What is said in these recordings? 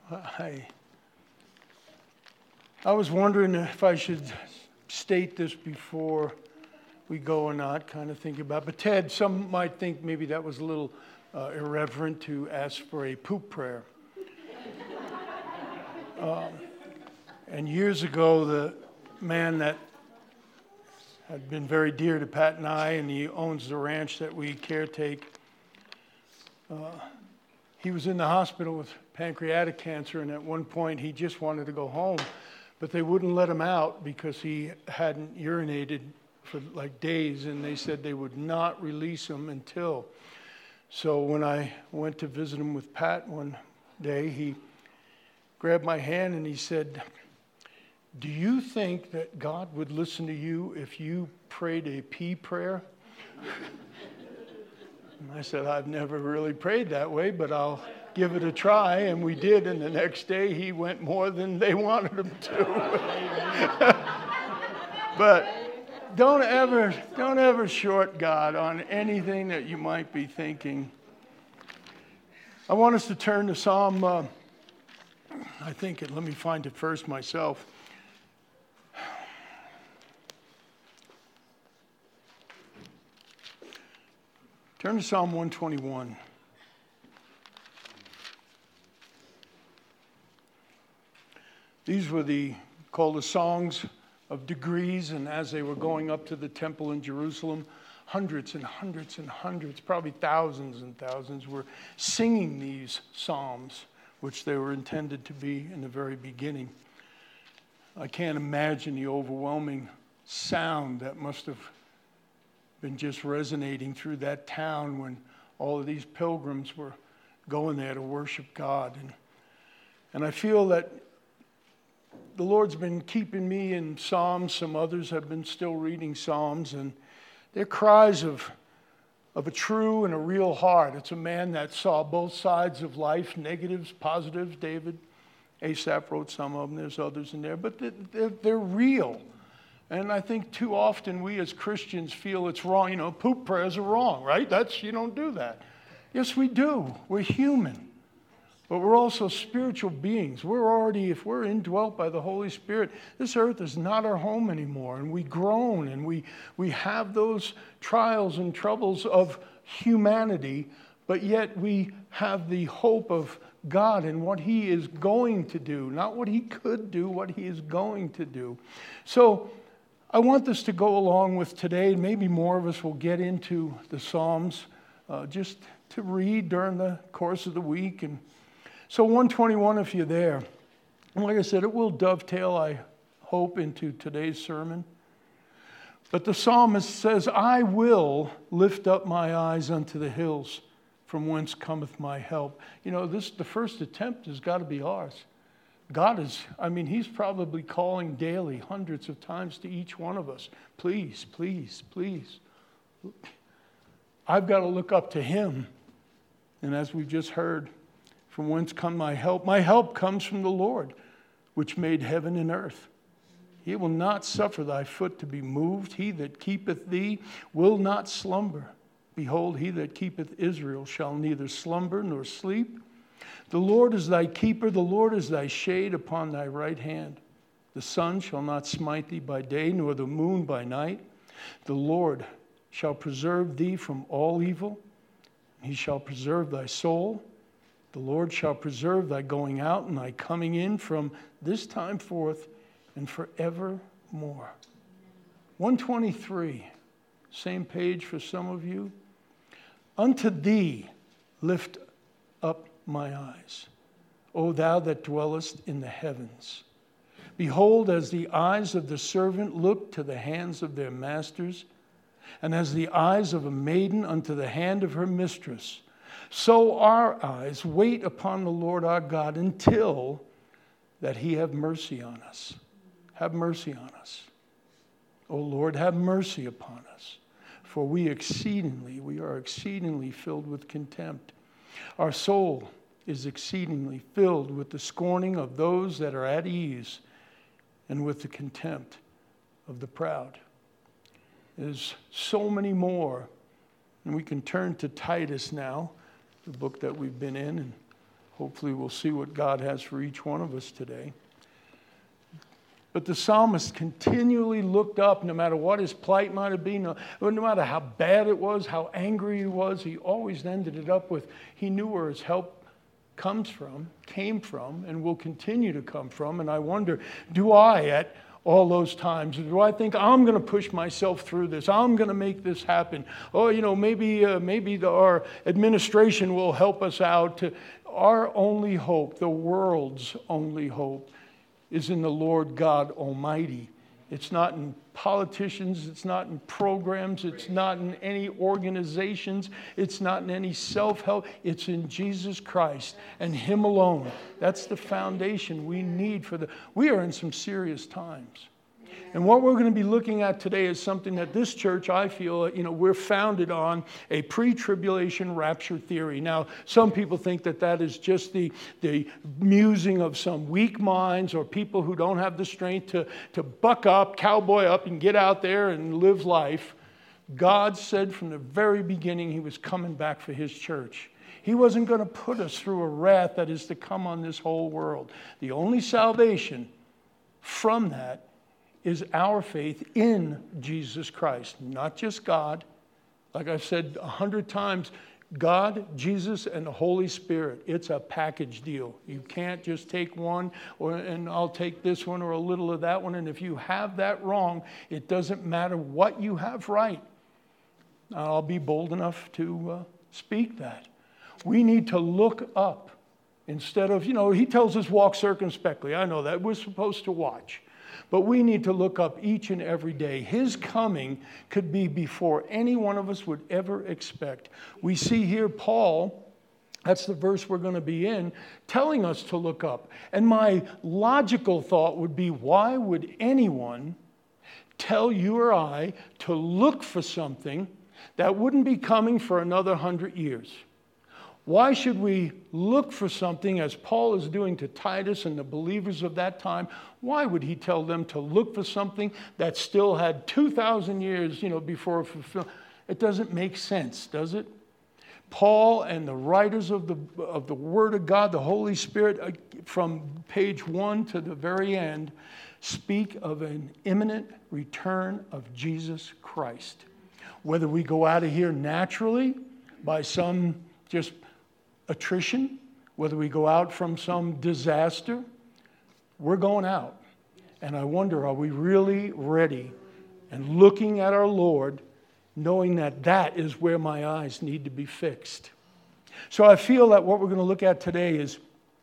I was wondering if I should state this before we go or not, kind of thinking about it. But Ted, some might think maybe that was a little irreverent to ask for a poop prayer. And years ago, the man that had been very dear to Pat and I, and he owns the ranch that we caretake, he was in the hospital with pancreatic cancer, and at one point he just wanted to go home, but they wouldn't let him out because he hadn't urinated for like days, and they said they would not release him until. So when I went to visit him with Pat one day, he grabbed my hand and he said, "Do you think that God would listen to you if you prayed a pee prayer?" And I said, "I've never really prayed that way, but I'll give it a try." And we did, and the next day he went more than they wanted him to. But don't ever short God on anything that you might be thinking. I want us to turn to Psalm, let me find it first myself. Turn to Psalm 121. These were called the songs of degrees, and as they were going up to the temple in Jerusalem, hundreds and hundreds and hundreds, probably thousands and thousands, were singing these psalms, which they were intended to be in the very beginning. I can't imagine the overwhelming sound that must have been just resonating through that town when all of these pilgrims were going there to worship God. And I feel that the Lord's been keeping me in Psalms. Some others have been still reading Psalms, and they're cries of a true and a real heart. It's a man that saw both sides of life, negatives, positives. David, Asaph wrote some of them. There's others in there, but they're real. And I think too often we as Christians feel it's wrong. Poop prayers are wrong, right? You don't do that. Yes, we do. We're human. But we're also spiritual beings. If we're indwelt by the Holy Spirit, this earth is not our home anymore. And we groan and we have those trials and troubles of humanity, but yet we have the hope of God and what He is going to do. Not what He could do, what He is going to do. So I want this to go along with today. Maybe more of us will get into the Psalms just to read during the course of the week. And so 121, if you're there. And like I said, it will dovetail, I hope, into today's sermon. But the psalmist says, "I will lift up my eyes unto the hills, from whence cometh my help." The first attempt has got to be ours. God He's probably calling daily, hundreds of times to each one of us. Please, please, please. I've got to look up to Him. And as we've just heard, from whence come my help? My help comes from the Lord, which made heaven and earth. He will not suffer thy foot to be moved. He that keepeth thee will not slumber. Behold, he that keepeth Israel shall neither slumber nor sleep. The Lord is thy keeper, the Lord is thy shade upon thy right hand. The sun shall not smite thee by day, nor the moon by night. The Lord shall preserve thee from all evil. He shall preserve thy soul. The Lord shall preserve thy going out and thy coming in from this time forth and forevermore. 123, same page for some of you. Unto thee lift up my eyes, O thou that dwellest in the heavens. Behold, as the eyes of the servant look to the hands of their masters, and as the eyes of a maiden unto the hand of her mistress, so our eyes wait upon the Lord our God until that He have mercy on us. Have mercy on us. O Lord, have mercy upon us. For we are exceedingly filled with contempt. Our soul is exceedingly filled with the scorning of those that are at ease and with the contempt of the proud. There's so many more. And we can turn to Titus now, the book that we've been in, and Hopefully we'll see what God has for each one of us today. But the psalmist continually looked up, no matter what his plight might have been, no matter how bad it was, how angry he was, he always ended it up with, he knew where his help came from, and will continue to come from. And I wonder, do I at all those times, do I think I'm going to push myself through this? I'm going to make this happen. Oh, maybe our administration will help us out. Our only hope, the world's only hope, is in the Lord God Almighty. It's not in politicians, it's not in programs, it's not in any organizations, it's not in any self-help, it's in Jesus Christ and Him alone. That's the foundation we need we are in some serious times. And what we're going to be looking at today is something that this church, I feel, we're founded on, a pre-tribulation rapture theory. Now, some people think that is just the musing of some weak minds or people who don't have the strength to buck up, cowboy up, and get out there and live life. God said from the very beginning He was coming back for His church. He wasn't going to put us through a wrath that is to come on this whole world. The only salvation from that is our faith in Jesus Christ, not just God. Like I've said 100 times, God, Jesus, and the Holy Spirit. It's a package deal. You can't just take one, and I'll take this one or a little of that one. And if you have that wrong, it doesn't matter what you have right. I'll be bold enough to speak that. We need to look up instead of, He tells us walk circumspectly. I know that. We're supposed to watch. But we need to look up each and every day. His coming could be before any one of us would ever expect. We see here Paul, that's the verse we're going to be in, telling us to look up. And my logical thought would be, why would anyone tell you or I to look for something that wouldn't be coming for another 100 years? Why should we look for something, as Paul is doing to Titus and the believers of that time? Why would he tell them to look for something that still had 2,000 years, before fulfillment? It doesn't make sense, does it? Paul and the writers of the Word of God, the Holy Spirit, from page 1 to the very end, speak of an imminent return of Jesus Christ. Whether we go out of here naturally by some just attrition, whether we go out from some disaster, we're going out. And I wonder, are we really ready and looking at our Lord, knowing that is where my eyes need to be fixed? So I feel that what we're going to look at today is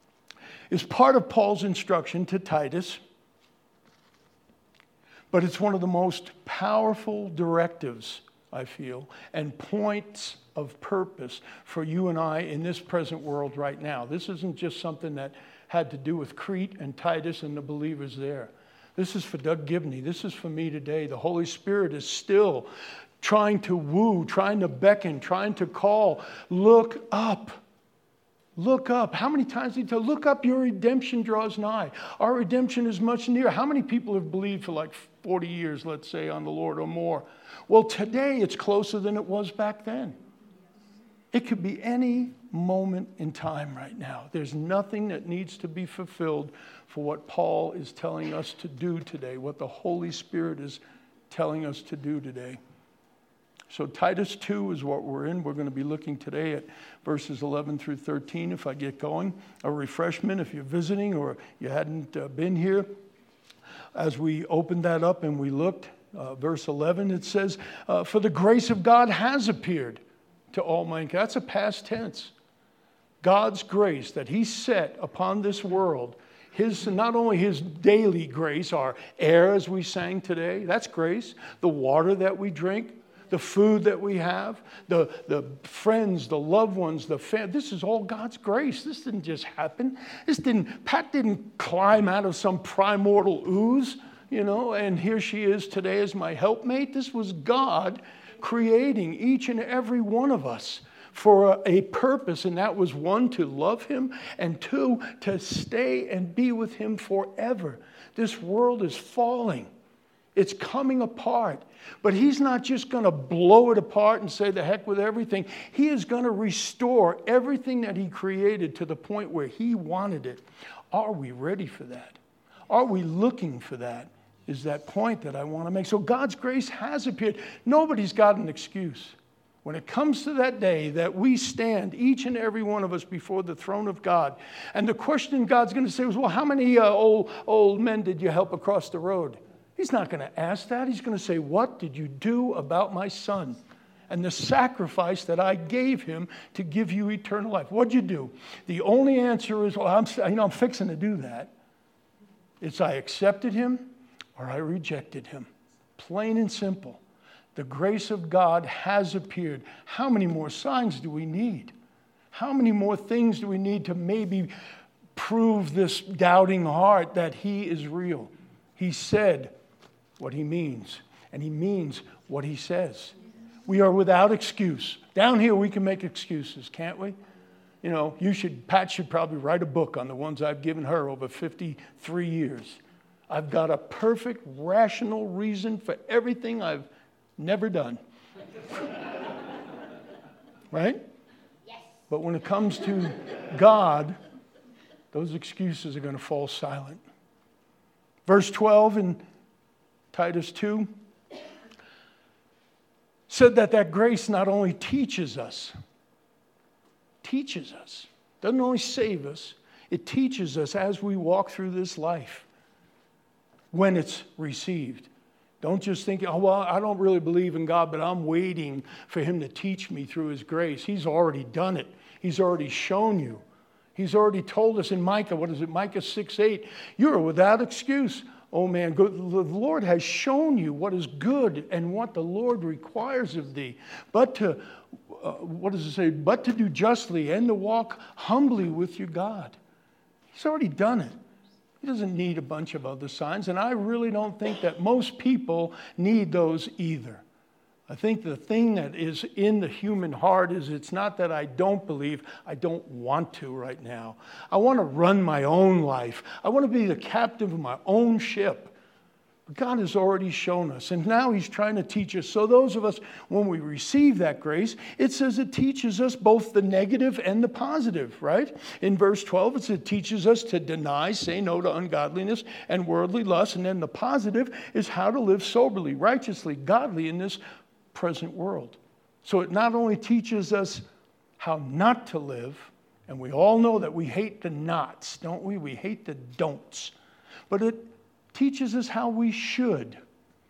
part of Paul's instruction to Titus, but it's one of the most powerful directives, I feel, and points of purpose for you and I in this present world right now. This isn't just something that had to do with Crete and Titus and the believers there. This is for Doug Gibney. This is for me today. The Holy Spirit is still trying to woo, trying to beckon, trying to call. Look up. Look up. How many times did he tell? Look up, your redemption draws nigh. Our redemption is much nearer. How many people have believed for like 40 years, let's say, on the Lord or more? Well, today it's closer than it was back then. It could be any moment in time right now. There's nothing that needs to be fulfilled for what Paul is telling us to do today, what the Holy Spirit is telling us to do today. So Titus 2 is what we're in. We're going to be looking today at verses 11 through 13 if I get going. A refreshment if you're visiting or you hadn't been here. As we opened that up and we looked, verse 11, it says, for the grace of God has appeared to all mankind. That's a past tense. God's grace that He set upon this world, not only His daily grace, our air as we sang today, that's grace. The water that we drink, the food that we have, the friends, the loved ones, the family. This is all God's grace. This didn't just happen. Pat didn't climb out of some primordial ooze, and here she is today as my helpmate. This was God creating each and every one of us for a purpose, and that was 1, to love Him, and 2, to stay and be with Him forever. This world is falling. It's coming apart. But he's not just going to blow it apart and say the heck with everything. He is going to restore everything that he created to the point where he wanted it. Are we ready for that? Are we looking for that? Is that point that I want to make. So God's grace has appeared. Nobody's got an excuse. When it comes to that day that we stand, each and every one of us, before the throne of God, and the question God's going to say is, well, how many old men did you help across the road? He's not going to ask that. He's going to say, what did you do about my son and the sacrifice that I gave him to give you eternal life? What'd you do? The only answer is, well, I'm fixing to do that. It's I accepted him or I rejected him. Plain and simple. The grace of God has appeared. How many more signs do we need? How many more things do we need to maybe prove this doubting heart that he is real? He said what he means, and he means what he says. We are without excuse. Down here we can make excuses, can't we? You know, Pat should probably write a book on the ones I've given her over 53 years. I've got a perfect, rational reason for everything I've never done. Right? Yes. But when it comes to God, those excuses are going to fall silent. Verse 12 in Titus 2 said that grace not only teaches us, doesn't only save us, it teaches us as we walk through this life when it's received. Don't just think, oh, well, I don't really believe in God, but I'm waiting for him to teach me through his grace. He's already done it. He's already shown you. He's already told us in Micah 6:8, you're without excuse. Oh man, the Lord has shown you what is good and what the Lord requires of thee. But to, But to do justly and to walk humbly with your God. He's already done it. He doesn't need a bunch of other signs, and I really don't think that most people need those either. I think the thing that is in the human heart is it's not that I don't believe, I don't want to right now. I want to run my own life. I want to be the captain of my own ship. But God has already shown us, and now he's trying to teach us. So those of us, when we receive that grace, it says it teaches us both the negative and the positive, right? In verse 12, it says it teaches us to deny, say no to ungodliness and worldly lust. And then the positive is how to live soberly, righteously, godly in this present world. So it not only teaches us how not to live, and we all know that we hate the nots, don't we? We hate the don'ts. But it teaches us how we should.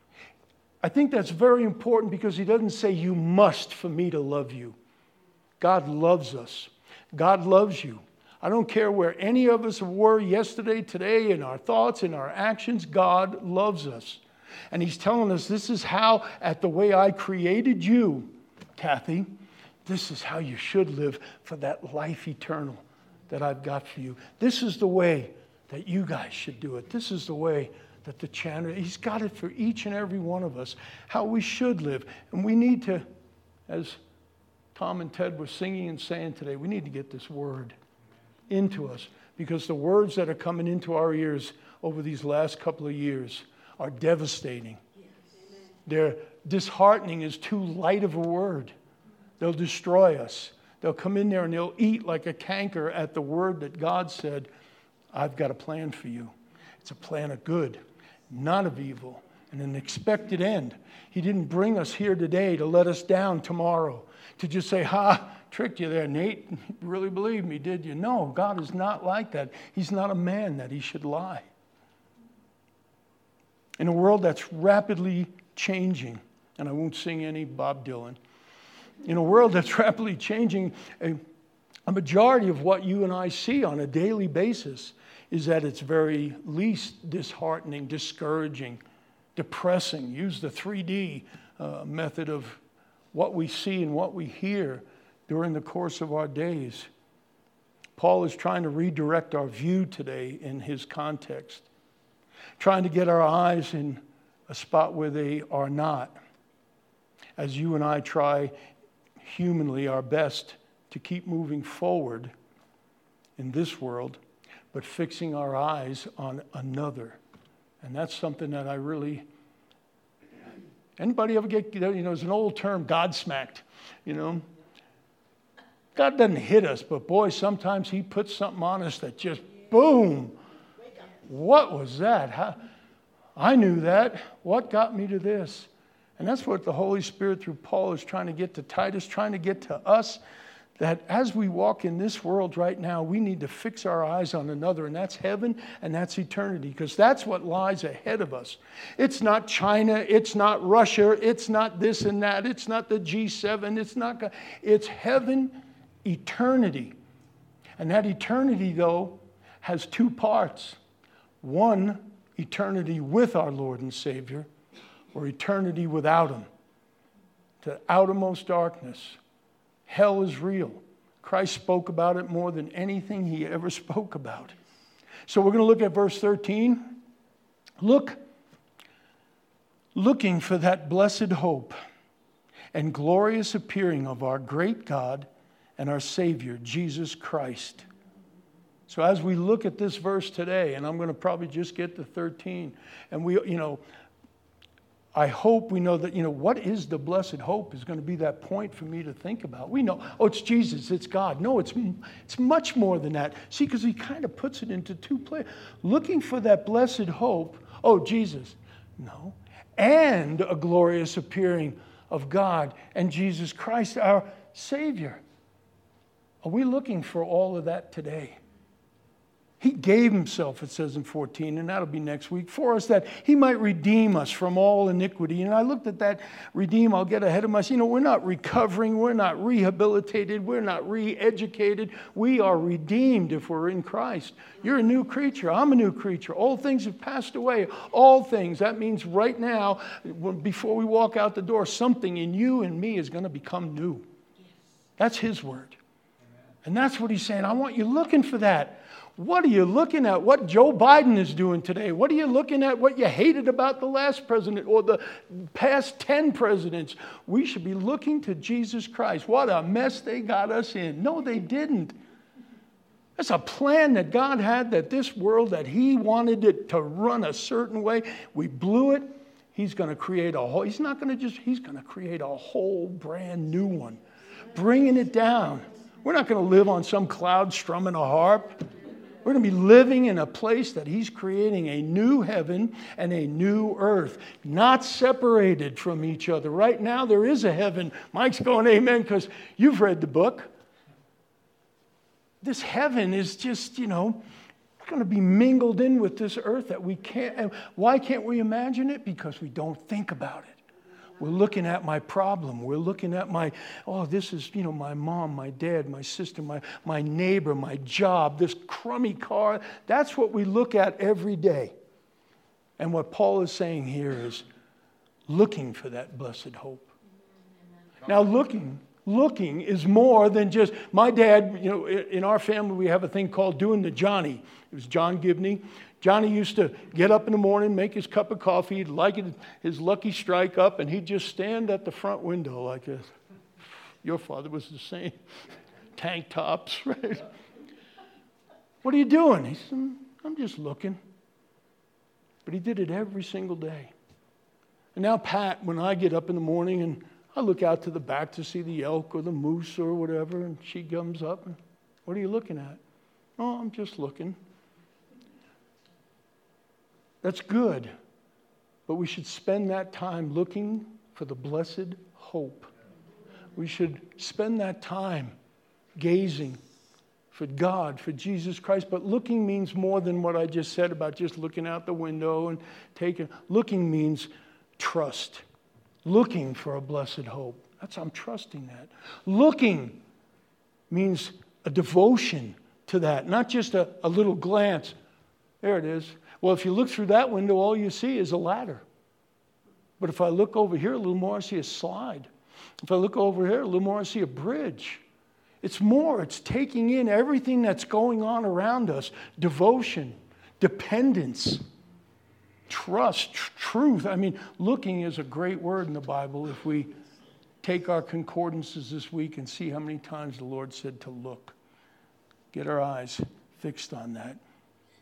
I think that's very important because he doesn't say you must for me to love you. God loves us. God loves you. I don't care where any of us were yesterday, today, in our thoughts, in our actions, God loves us. And he's telling us this is how, at the way I created you, Kathy, this is how you should live for that life eternal that I've got for you. This is the way that you guys should do it. This is the way that the channel, he's got it for each and every one of us, how we should live. And we need to, as Tom and Ted were singing and saying today, we need to get this word into us, because the words that are coming into our ears over these last couple of years are devastating. They're disheartening is too light of a word. They'll destroy us. They'll come in there and they'll eat like a canker at the word that God said, I've got a plan for you. It's a plan of good, not of evil, and an expected end. He didn't bring us here today to let us down tomorrow, to just say, tricked you there, Nate. You really believe me, did you? No, God is not like that. He's not a man that he should lie. In a world that's rapidly changing, and I won't sing any Bob Dylan, in a world that's rapidly changing, a majority of what you and I see on a daily basis is at its very least disheartening, discouraging, depressing. Use the 3D method of what we see and what we hear during the course of our days. Paul is trying to redirect our view today in his context, trying to get our eyes in a spot where they are not, as you and I try humanly our best to keep moving forward in this world, but fixing our eyes on another. And that's something that I really Anybody ever get, there's an old term, God smacked, God doesn't hit us, but boy, sometimes he puts something on us that just, boom. What was that? I knew that. What got me to this? And that's what the Holy Spirit through Paul is trying to get to Titus, trying to get to us, that as we walk in this world right now, we need to fix our eyes on another, and that's heaven and that's eternity, because that's what lies ahead of us. It's not China, it's not Russia, it's not this and that, it's not the G7, it's heaven, eternity. And that eternity, though, has two parts. One, eternity with our Lord and Savior, or eternity without Him. To outermost darkness. Hell is real. Christ spoke about it more than anything He ever spoke about. So we're going to look at verse 13. Looking for that blessed hope and glorious appearing of our great God and our Savior, Jesus Christ. So as we look at this verse today, and I'm going to probably just get to 13, and I hope we know that, what is the blessed hope is going to be that point for me to think about. We know, it's Jesus, it's God. No, it's much more than that. See, because he kind of puts it into two places. Looking for that blessed hope, Jesus. No. And a glorious appearing of God and Jesus Christ, our Savior. Are we looking for all of that today? He gave himself, it says in 14, and that'll be next week, for us that he might redeem us from all iniquity. And I looked at that redeem, I'll get ahead of myself. We're not recovering, we're not rehabilitated, we're not re-educated. We are redeemed if we're in Christ. You're a new creature, I'm a new creature. Old things have passed away. All things, that means right now, before we walk out the door, something in you and me is going to become new. That's his word. And that's what he's saying. I want you looking for that. What are you looking at? What Joe Biden is doing today? What are you looking at? What you hated about the last president or the past 10 presidents? We should be looking to Jesus Christ. What a mess they got us in. No, they didn't. That's a plan that God had, that this world, that he wanted it to run a certain way. We blew it. He's going to create he's going to create a whole brand new one. Bringing it down. We're not going to live on some cloud strumming a harp. We're going to be living in a place that he's creating a new heaven and a new earth, not separated from each other. Right now, there is a heaven. Mike's going amen because you've read the book. This heaven is just, going to be mingled in with this earth that we can't. And why can't we imagine it? Because we don't think about it. We're looking at my problem. We're looking at this is, my mom, my dad, my sister, my neighbor, my job, this crummy car. That's what we look at every day. And what Paul is saying here is looking for that blessed hope. Now, looking is more than just, my dad, in our family, we have a thing called doing the Johnny. It was John Gibney. Johnny used to get up in the morning, make his cup of coffee, he'd light his Lucky Strike up, and he'd just stand at the front window like this. Your father was the same. Tank tops, right? What are you doing? He said, I'm just looking. But he did it every single day. And now Pat, when I get up in the morning and I look out to the back to see the elk or the moose or whatever, and she comes up, and what are you looking at? Oh, I'm just looking. That's good, but we should spend that time looking for the blessed hope. We should spend that time gazing for God, for Jesus Christ. But looking means more than what I just said about just looking out the window and taking. Looking means trust. Looking for a blessed hope. I'm trusting that. Looking means a devotion to that, not just a little glance. There it is. Well, if you look through that window, all you see is a ladder. But if I look over here a little more, I see a slide. If I look over here a little more, I see a bridge. It's more. It's taking in everything that's going on around us. Devotion, dependence, trust, truth. Looking is a great word in the Bible if we take our concordances this week and see how many times the Lord said to look. Get our eyes fixed on that.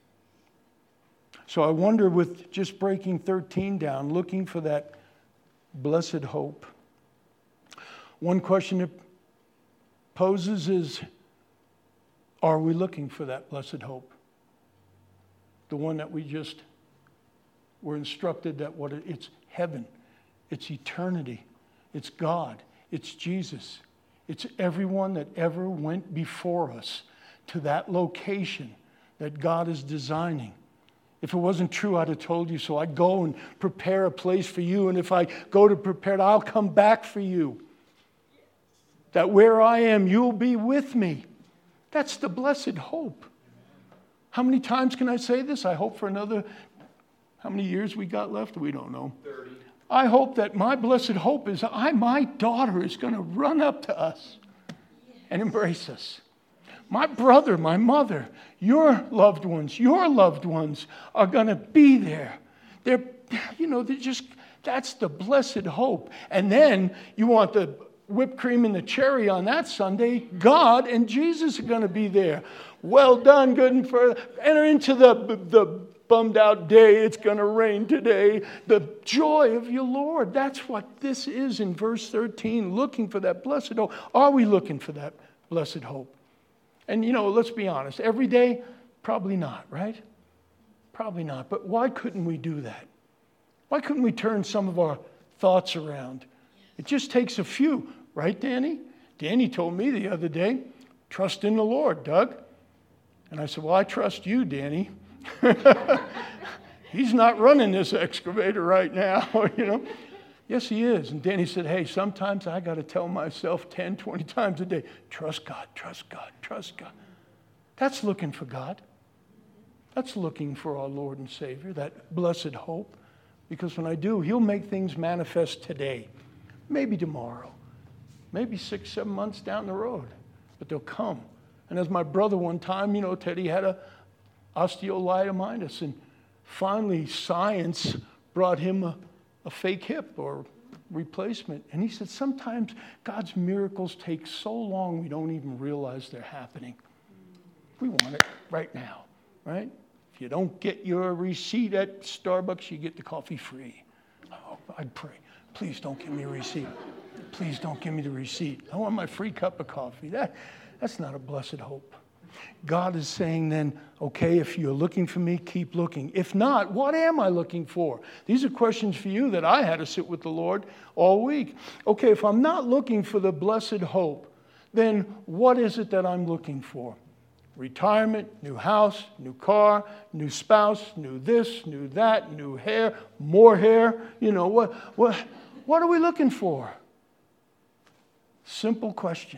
So I wonder, with just breaking 13 down, looking for that Blessed hope. One question it poses is, are we looking for that blessed hope? The one that we just were instructed that it's heaven, it's eternity, it's God, it's Jesus, it's everyone that ever went before us to that location that God is designing. If it wasn't true, I'd have told you so. I'd go and prepare a place for you, and if I go to prepare it, I'll come back for you. That where I am, you'll be with me. That's the blessed hope. How many times can I say this? I hope for another, how many years we got left? We don't know. 30. I hope that my blessed hope is my daughter is going to run up to us and embrace us. My brother, my mother, your loved ones are going to be there. They're just, that's the blessed hope. And then you want the whipped cream and the cherry on that Sunday. God and Jesus are going to be there. Well done, good and fair. Enter into the bummed out day. It's going to rain today. The joy of your Lord. That's what this is in verse 13. Looking for that blessed hope. Are we looking for that blessed hope? And let's be honest. Every day, probably not, right? Probably not. But why couldn't we do that? Why couldn't we turn some of our thoughts around? It just takes a few, right, Danny? Danny told me the other day, trust in the Lord, Doug. And I said, well, I trust you, Danny. He's not running this excavator right now, Yes, he is. And Danny said, hey, sometimes I got to tell myself 10, 20 times a day, trust God, trust God, trust God. That's looking for God. That's looking for our Lord and Savior, that blessed hope. Because when I do, he'll make things manifest today, maybe tomorrow, maybe 6, 7 months down the road, but they'll come. And as my brother one time, Teddy had a osteolyomyelitis, and finally science brought him a fake hip or replacement. And he said, sometimes God's miracles take so long we don't even realize they're happening. We want it right now, right? If you don't get your receipt at Starbucks, you get the coffee free. Oh, I'd pray, please don't give me a receipt. Please don't give me the receipt. I want my free cup of coffee. That's not a blessed hope. God is saying then, okay, if you're looking for me, keep looking. If not, what am I looking for? These are questions for you that I had to sit with the Lord all week. Okay, if I'm not looking for the blessed hope, then what is it that I'm looking for? Retirement, new house, new car, new spouse, new this, new that, new hair, more hair. What are we looking for? Simple question.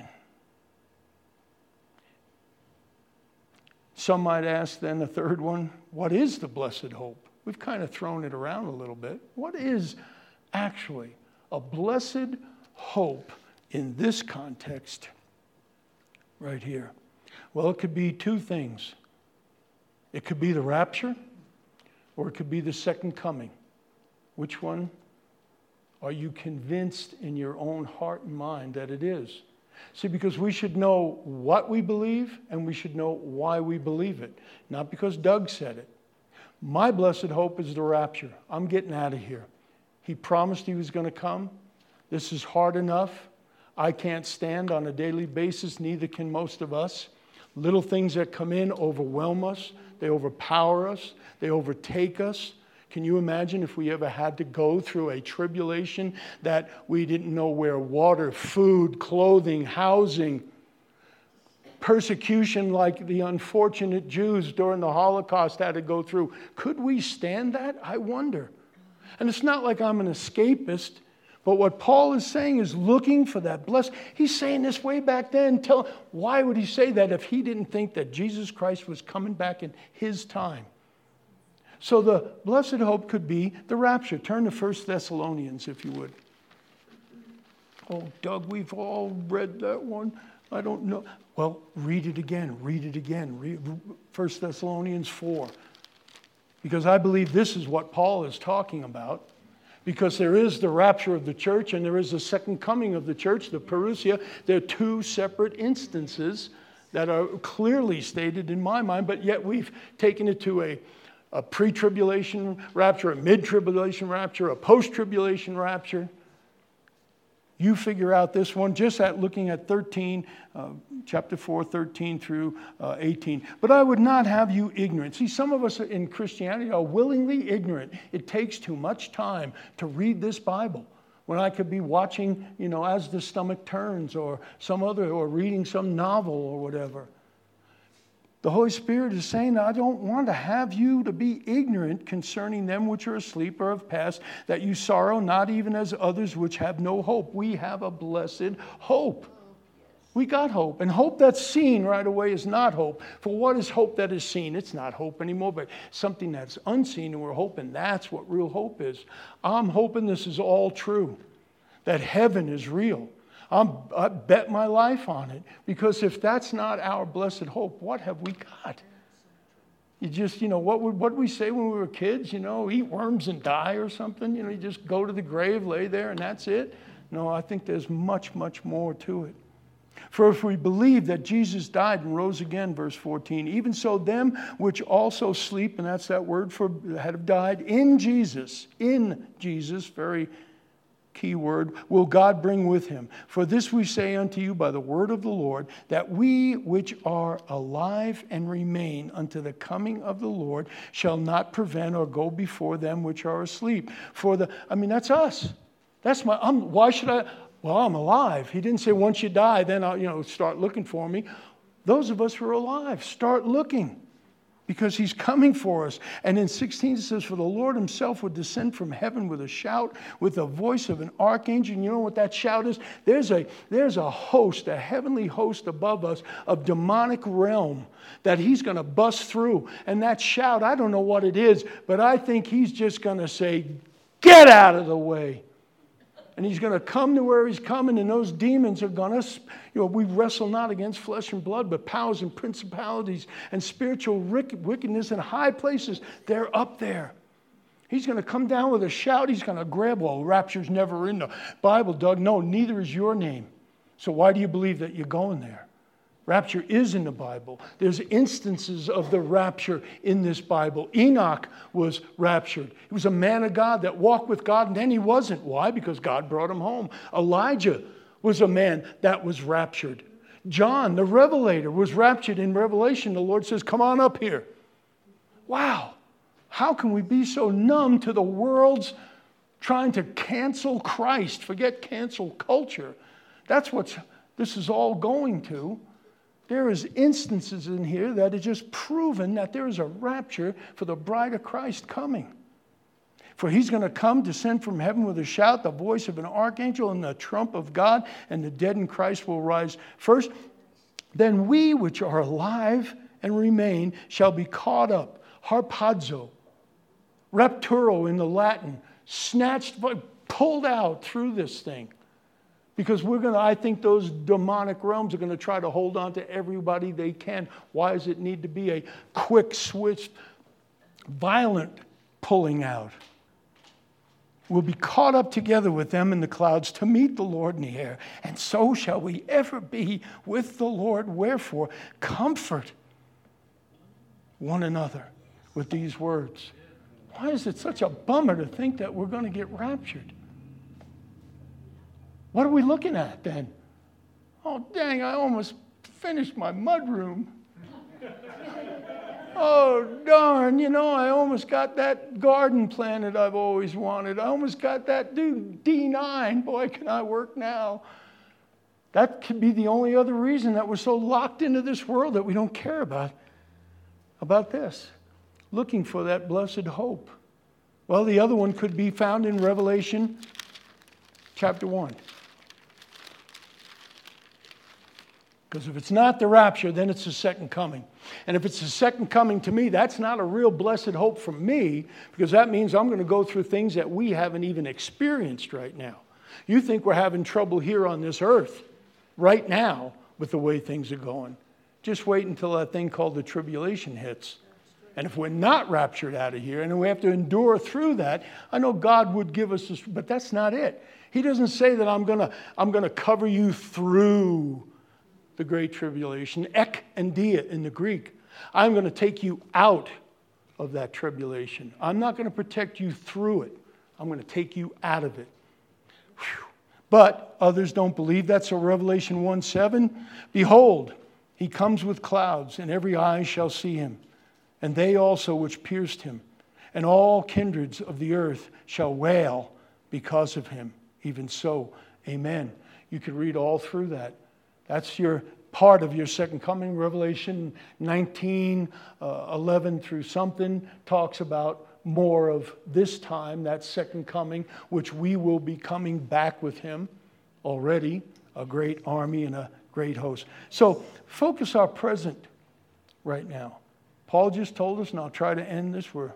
Some might ask then the third one, what is the blessed hope? We've kind of thrown it around a little bit. What is actually a blessed hope in this context right here? Well, it could be two things. It could be the rapture, or it could be the second coming. Which one are you convinced in your own heart and mind that it is? See, because we should know what we believe, and we should know why we believe it. Not because Doug said it. My blessed hope is the rapture. I'm getting out of here. He promised he was going to come. This is hard enough. I can't stand on a daily basis, neither can most of us. Little things that come in overwhelm us. They overpower us. They overtake us. Can you imagine if we ever had to go through a tribulation that we didn't know where water, food, clothing, housing, persecution like the unfortunate Jews during the Holocaust had to go through? Could we stand that? I wonder. And it's not like I'm an escapist, but what Paul is saying is looking for that blessed. He's saying this way back then. Why would he say that if he didn't think that Jesus Christ was coming back in his time? So the blessed hope could be the rapture. Turn to 1 Thessalonians, if you would. Oh, Doug, we've all read that one. I don't know. Well, read it again. Read it again. Read 1 Thessalonians 4. Because I believe this is what Paul is talking about. Because there is the rapture of the church and there is the second coming of the church, the parousia. They're two separate instances that are clearly stated in my mind, but yet we've taken it to a pre-tribulation rapture, a mid-tribulation rapture, a post-tribulation rapture. You figure out this one just at looking at 13, chapter 4, 13 through 18. But I would not have you ignorant. See, some of us in Christianity are willingly ignorant. It takes too much time to read this Bible, when I could be watching, As the Stomach Turns, or or reading some novel or whatever. The Holy Spirit is saying, I don't want to have you to be ignorant concerning them which are asleep or have passed, that you sorrow not even as others which have no hope. We have a blessed hope. We got hope. And hope that's seen right away is not hope. For what is hope that is seen? It's not hope anymore, but something that's unseen, and we're hoping that's what real hope is. I'm hoping this is all true, that heaven is real. I bet my life on it, because if that's not our blessed hope, what have we got? You just, what would we say when we were kids? Eat worms and die or something? You just go to the grave, lay there, and that's it? No, I think there's much, much more to it. For if we believe that Jesus died and rose again, verse 14, even so them which also sleep, and that's that word for have died, in Jesus, very key word, will God bring with him. For this we say unto you by the word of the Lord, that we which are alive and remain unto the coming of the Lord shall not prevent or go before them which are asleep. That's us. Why should I? Well, I'm alive. He didn't say once you die, then I'll, start looking for me. Those of us who are alive, start looking, because he's coming for us. And in 16 it says, for the Lord himself would descend from heaven with a shout, with the voice of an archangel. And you know what that shout is? There's a host, a heavenly host above us of demonic realm that he's going to bust through. And that shout, I don't know what it is, but I think he's just going to say, get out of the way. And he's going to come to where he's coming, and those demons are going to, we wrestle not against flesh and blood, but powers and principalities and spiritual wickedness in high places. They're up there. He's going to come down with a shout. He's going to grab, rapture's never in the Bible, Doug. No, neither is your name. So why do you believe that you're going there? Rapture is in the Bible. There's instances of the rapture in this Bible. Enoch was raptured. He was a man of God that walked with God, and then he wasn't. Why? Because God brought him home. Elijah was a man that was raptured. John, the Revelator, was raptured in Revelation. The Lord says, come on up here. Wow. How can we be so numb to the world's trying to cancel Christ? Forget cancel culture. That's what this is all going to. There is instances in here that are just proven that there is a rapture for the bride of Christ coming. For he's going to come, descend from heaven with a shout, the voice of an archangel, and the trump of God, and the dead in Christ will rise first. Then we which are alive and remain shall be caught up, harpazo, rapturo in the Latin, snatched, pulled out through this thing. Because I think those demonic realms are going to try to hold on to everybody they can. Why does it need to be a quick switch, violent pulling out? We'll be caught up together with them in the clouds to meet the Lord in the air. And so shall we ever be with the Lord. Wherefore, comfort one another with these words. Why is it such a bummer to think that we're going to get raptured? What are we looking at then? Oh, dang, I almost finished my mudroom. Oh, darn, I almost got that garden planted I've always wanted. I almost got that D9. Boy, can I work now. That could be the only other reason that we're so locked into this world that we don't care about this. Looking for that blessed hope. Well, the other one could be found in Revelation chapter 1. Because if it's not the rapture, then it's the second coming. And if it's the second coming, to me, that's not a real blessed hope for me, because that means I'm going to go through things that we haven't even experienced right now. You think we're having trouble here on this earth right now with the way things are going. Just wait until that thing called the tribulation hits. And if we're not raptured out of here and we have to endure through that, I know God would give us this, but that's not it. He doesn't say that I'm going to cover you through the great tribulation. Ek and dia in the Greek. I'm going to take you out of that tribulation. I'm not going to protect you through it. I'm going to take you out of it. Whew. But others don't believe that. So Revelation 1:7, behold, he comes with clouds, and every eye shall see him, and they also which pierced him. And all kindreds of the earth shall wail because of him. Even so, amen. You could read all through that. That's your part of your second coming. Revelation 19, 11 through something talks about more of this time, that second coming, which we will be coming back with him already, a great army and a great host. So focus our present right now. Paul just told us, and I'll try to end this. We're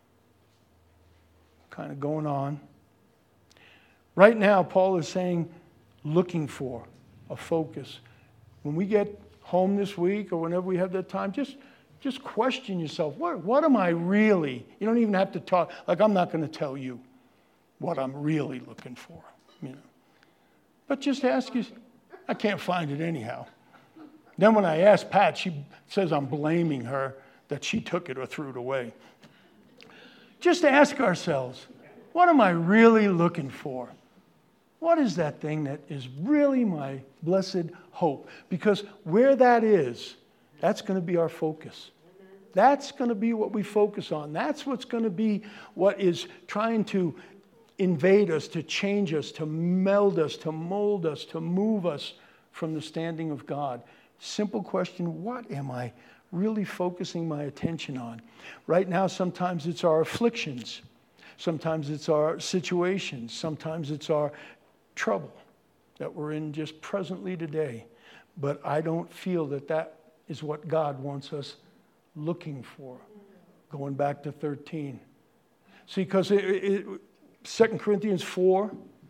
kind of going on. Right now, Paul is saying, looking for a focus. When we get home this week or whenever we have that time, just question yourself. What am I really? You don't even have to talk. Like, I'm not going to tell you what I'm really looking for. But just ask you. I can't find it anyhow. Then when I ask Pat, she says I'm blaming her that she took it or threw it away. Just ask ourselves, what am I really looking for? What is that thing that is really my blessed hope? Because where that is, that's going to be our focus. That's going to be what we focus on. That's what's going to be what is trying to invade us, to change us, to meld us, to mold us, to move us from the standing of God. Simple question, what am I really focusing my attention on? Right now, sometimes it's our afflictions. Sometimes it's our situations. Sometimes it's our trouble that we're in just presently today. But I don't feel that that is what God wants us looking for. Going back to 13. See, because 2 Corinthians 4,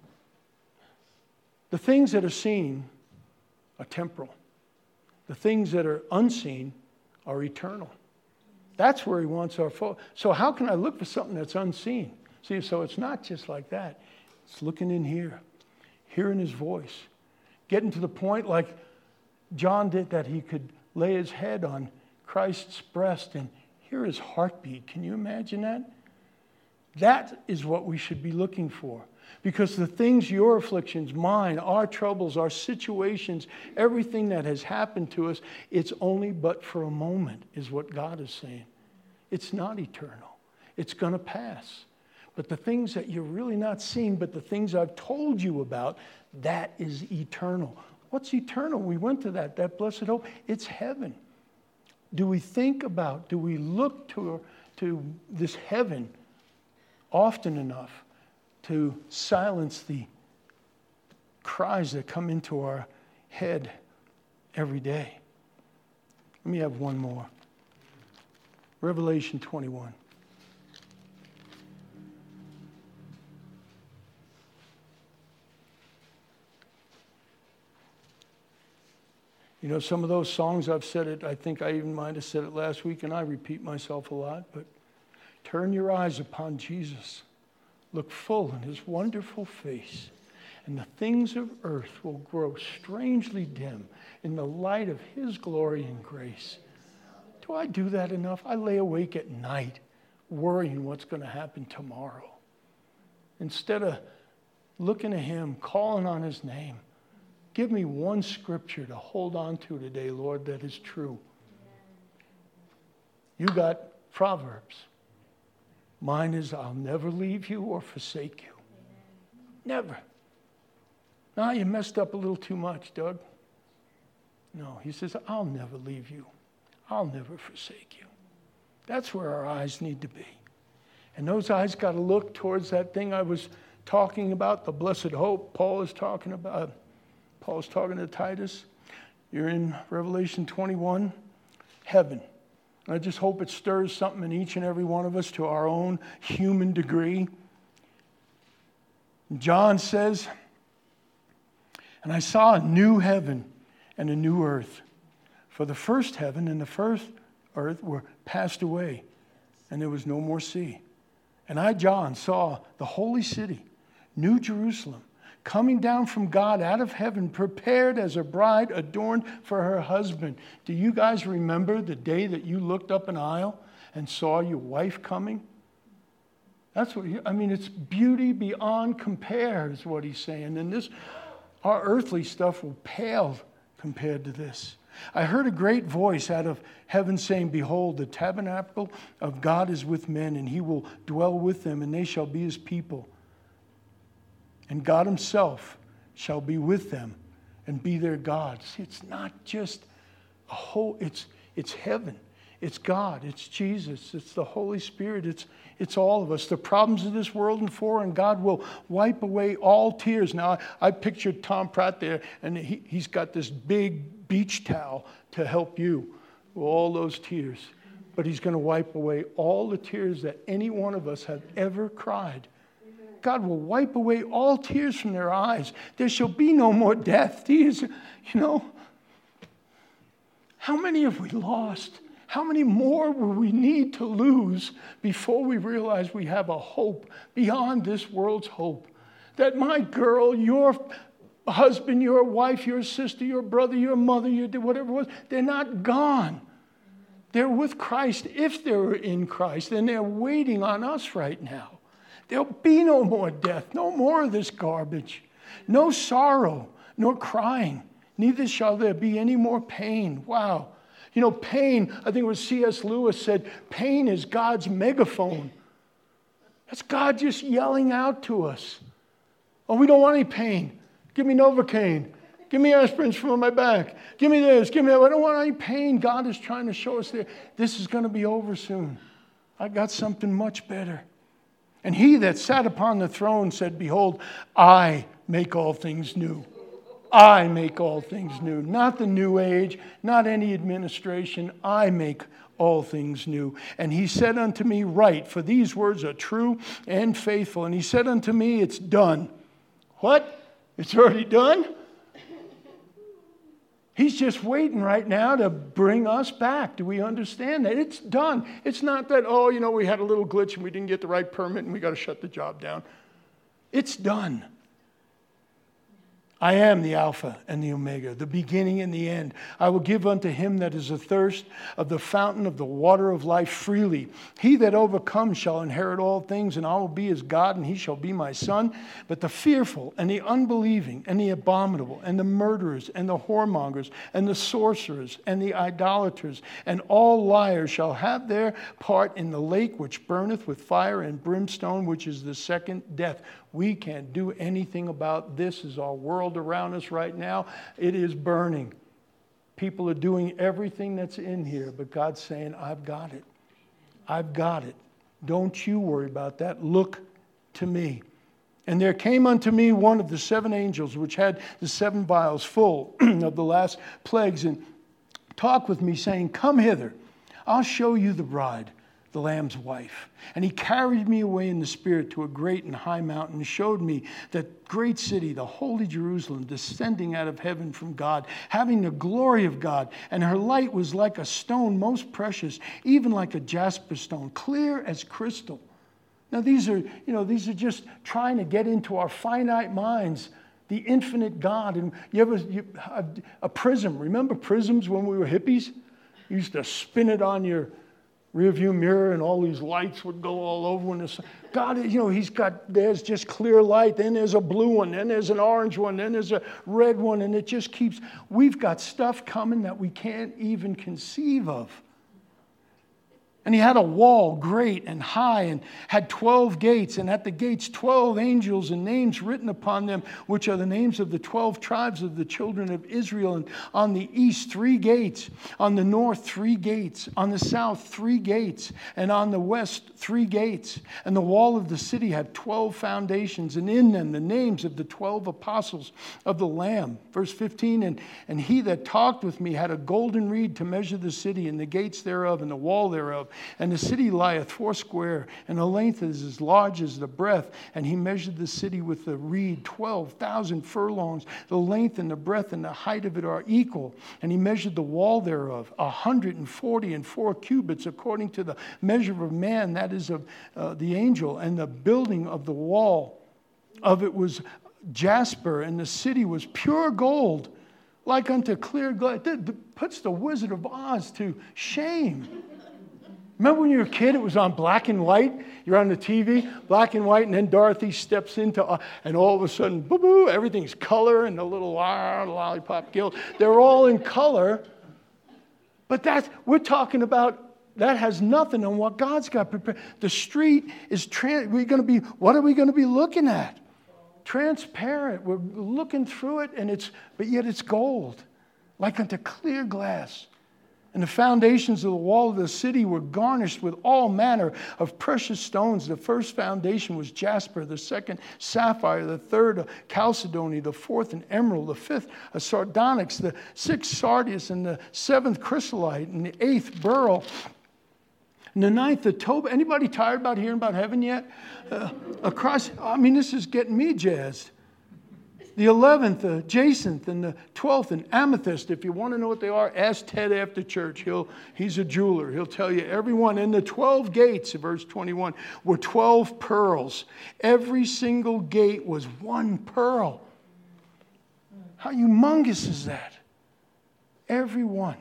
the things that are seen are temporal. The things that are unseen are eternal. That's where he wants our focus. So how can I look for something that's unseen? See, so it's not just like that. It's looking in here, hearing his voice, getting to the point like John did, that he could lay his head on Christ's breast and hear his heartbeat. Can you imagine that? That is what we should be looking for. Because the things, your afflictions, mine, our troubles, our situations, everything that has happened to us, it's only but for a moment, is what God is saying. It's not eternal. It's going to pass. But the things that you're really not seeing, but the things I've told you about, that is eternal. What's eternal? We went to that blessed hope. It's heaven. Do we think about, do we look to this heaven often enough to silence the cries that come into our head every day? Let me have one more. Revelation 21. You know, some of those songs, I've said it, I think I even might have said it last week, and I repeat myself a lot, but turn your eyes upon Jesus. Look full in his wonderful face, and the things of earth will grow strangely dim in the light of his glory and grace. Do I do that enough? I lay awake at night worrying what's going to happen tomorrow. Instead of looking at him, calling on his name, give me one scripture to hold on to today, Lord, that is true. You got Proverbs. Mine is, I'll never leave you or forsake you. Never. Now, you messed up a little too much, Doug. No, he says, I'll never leave you. I'll never forsake you. That's where our eyes need to be. And those eyes got to look towards that thing I was talking about, the blessed hope Paul is talking about. Paul's talking to Titus. You're in Revelation 21, heaven. I just hope it stirs something in each and every one of us to our own human degree. John says, and I saw a new heaven and a new earth. For the first heaven and the first earth were passed away, and there was no more sea. And I, John, saw the holy city, New Jerusalem, coming down from God out of heaven, prepared as a bride adorned for her husband. Do you guys remember the day that you looked up an aisle and saw your wife coming? That's what it's beauty beyond compare is what he's saying. And this Our earthly stuff will pale compared to this. I heard a great voice out of heaven saying, behold, the tabernacle of God is with men, and he will dwell with them, and they shall be his people. And God himself shall be with them and be their God. See, it's not just a whole, it's heaven. It's God. It's Jesus. It's the Holy Spirit. It's all of us. The problems of this world and foreign, God will wipe away all tears. Now, I pictured Tom Pratt there, and he's got this big beach towel to help you with all those tears. But he's going to wipe away all the tears that any one of us have ever cried. God will wipe away all tears from their eyes. There shall be no more death. How many have we lost? How many more will we need to lose before we realize we have a hope beyond this world's hope? That my girl, your husband, your wife, your sister, your brother, your mother, whatever it was, they're not gone. They're with Christ if they're in Christ, and they're waiting on us right now. There'll be no more death, no more of this garbage, no sorrow, nor crying. Neither shall there be any more pain. Wow. Pain, I think it was C.S. Lewis said, pain is God's megaphone. That's God just yelling out to us. Oh, we don't want any pain. Give me Novocaine. Give me aspirins for my back. Give me this. Give me that. I don't want any pain. God is trying to show us there. This is going to be over soon. I got something much better. And he that sat upon the throne said, behold, I make all things new. I make all things new. Not the new age, not any administration. I make all things new. And he said unto me, write, for these words are true and faithful. And he said unto me, it's done. What? It's already done? He's just waiting right now to bring us back. Do we understand that? It's done. It's not that, we had a little glitch and we didn't get the right permit and we got to shut the job down. It's done. I am the Alpha and the Omega, the beginning and the end. I will give unto him that is athirst of the fountain of the water of life freely. He that overcomes shall inherit all things, and I will be his God, and he shall be my son. But the fearful and the unbelieving and the abominable and the murderers and the whoremongers and the sorcerers and the idolaters and all liars shall have their part in the lake which burneth with fire and brimstone, which is the second death. We can't do anything about this. Is our world around us right now? It is burning. People are doing everything that's in here, but God's saying, I've got it. I've got it. Don't you worry about that. Look to me. And there came unto me one of the seven angels, which had the seven vials full of the last plagues, and talked with me, saying, come hither. I'll show you the bride, the Lamb's wife. And he carried me away in the Spirit to a great and high mountain, and showed me that great city, the holy Jerusalem, descending out of heaven from God, having the glory of God. And her light was like a stone most precious, even like a jasper stone, clear as crystal. Now these are just trying to get into our finite minds the infinite God. And a prism. Remember prisms when we were hippies? You used to spin it on your rearview mirror, and all these lights would go all over. When God, there's just clear light, then there's a blue one, then there's an orange one, then there's a red one, and it just keeps, we've got stuff coming that we can't even conceive of. And he had a wall great and high, and had 12 gates, and at the gates 12 angels, and names written upon them, which are the names of the 12 tribes of the children of Israel. And on the east 3 gates, on the north 3 gates, on the south 3 gates, and on the west 3 gates. And the wall of the city had 12 foundations, and in them the names of the 12 apostles of the Lamb. Verse 15, and he that talked with me had a golden reed to measure the city, and the gates thereof, and the wall thereof. And the city lieth 4 and the length is as large as the breadth. And he measured the city with the reed 12,000 furlongs. The length and the breadth and the height of it are equal. And he measured the wall thereof 144 cubits, according to the measure of man, that is of the angel. And the building of the wall of it was jasper, and the city was pure gold, like unto clear glass. That puts the Wizard of Oz to shame. Remember when you were a kid, it was on black and white? You're on the TV, black and white, and then Dorothy steps into, and all of a sudden, boo-boo, everything's color, and the little lollipop guild. They're all in color. But we're talking about, that has nothing on what God's got prepared. The street is, what are we going to be looking at? Transparent. We're looking through it, but yet it's gold, like unto clear glass. And the foundations of the wall of the city were garnished with all manner of precious stones. The first foundation was jasper, the second sapphire, the third a chalcedony, the fourth an emerald, the fifth a sardonyx, the sixth sardius, and the seventh chrysolite, and the eighth beryl, and the ninth a topaz. Anybody tired about hearing about heaven yet? This is getting me jazzed. The 11th, a jacinth, and the 12th, an amethyst. If you want to know what they are, ask Ted after church. He's a jeweler. He'll tell you every one. And the 12 gates, verse 21, were 12 pearls. Every single gate was one pearl. How humongous is that? Every one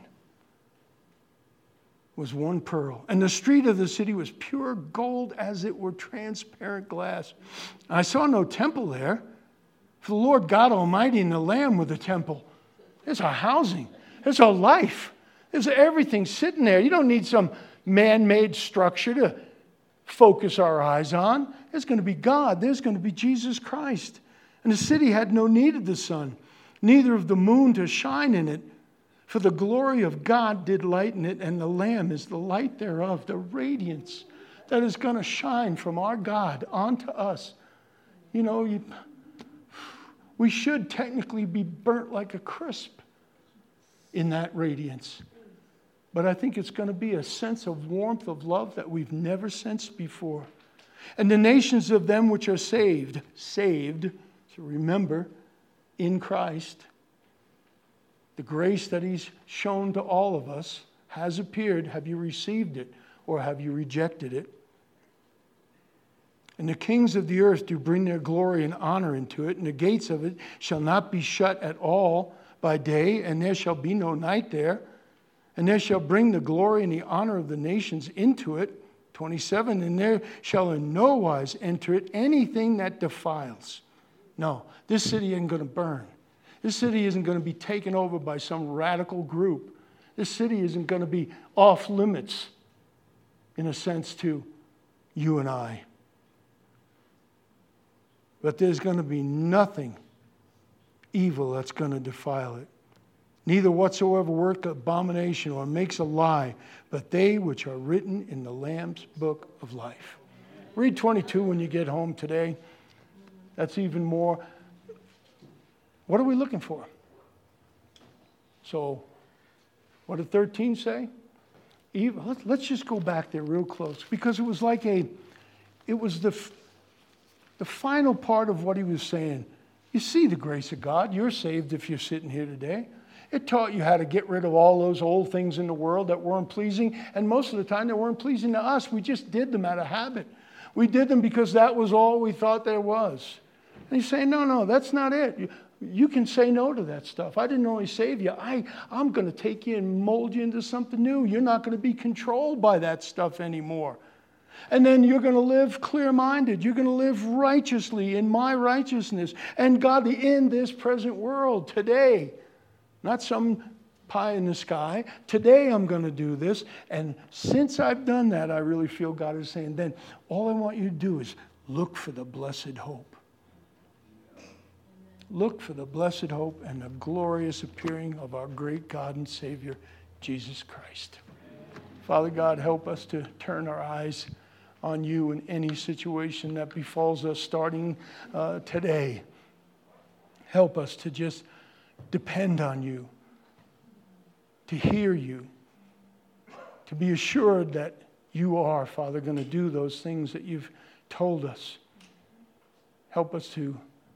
was one pearl. And the street of the city was pure gold as it were transparent glass. I saw no temple there. For the Lord God Almighty and the Lamb were the temple. There's our housing. There's our life. There's everything sitting there. You don't need some man-made structure to focus our eyes on. There's going to be God. There's going to be Jesus Christ. And the city had no need of the sun, neither of the moon to shine in it. For the glory of God did lighten it, and the Lamb is the light thereof, the radiance that is going to shine from our God onto us. We should technically be burnt like a crisp in that radiance. But I think it's going to be a sense of warmth, of love that we've never sensed before. And the nations of them which are saved, so remember, in Christ, the grace that He's shown to all of us has appeared. Have you received it or have you rejected it? And the kings of the earth do bring their glory and honor into it, and the gates of it shall not be shut at all by day, and there shall be no night there. And there shall bring the glory and the honor of the nations into it. 27, and there shall in no wise enter it anything that defiles. No, this city isn't going to burn. This city isn't going to be taken over by some radical group. This city isn't going to be off limits, in a sense, to you and I. But there's going to be nothing evil that's going to defile it. Neither whatsoever work abomination or makes a lie, but they which are written in the Lamb's book of life. Read 22 when you get home today. That's even more. What are we looking for? So, what did 13 say? Evil. Let's just go back there real close, because it was like it was the final part of what he was saying. You see the grace of God. You're saved if you're sitting here today. It taught you how to get rid of all those old things in the world that weren't pleasing. And most of the time, they weren't pleasing to us. We just did them out of habit. We did them because that was all we thought there was. And he's saying, no, that's not it. You can say no to that stuff. I didn't only save you. I'm going to take you and mold you into something new. You're not going to be controlled by that stuff anymore. And then you're going to live clear-minded. You're going to live righteously in my righteousness and godly in this present world today. Not some pie in the sky. Today I'm going to do this. And since I've done that, I really feel God is saying, then all I want you to do is look for the blessed hope. Look for the blessed hope and the glorious appearing of our great God and Savior, Jesus Christ. Father God, help us to turn our eyes on you in any situation that befalls us starting today. Help us to just depend on you, to hear you, to be assured that you are, Father, going to do those things that you've told us. Help us to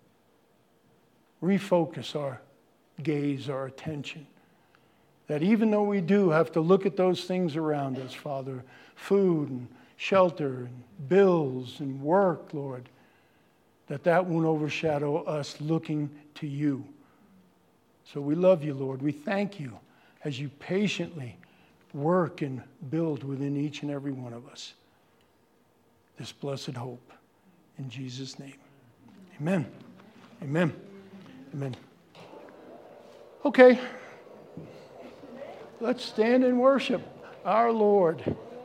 refocus our gaze, our attention. That even though we do have to look at those things around us, Father, food and shelter and bills and work, Lord, that won't overshadow us looking to you. So we love you, Lord. We thank you as you patiently work and build within each and every one of us this blessed hope. In Jesus' name. Amen. Amen. Amen. Okay. Let's stand and worship our Lord.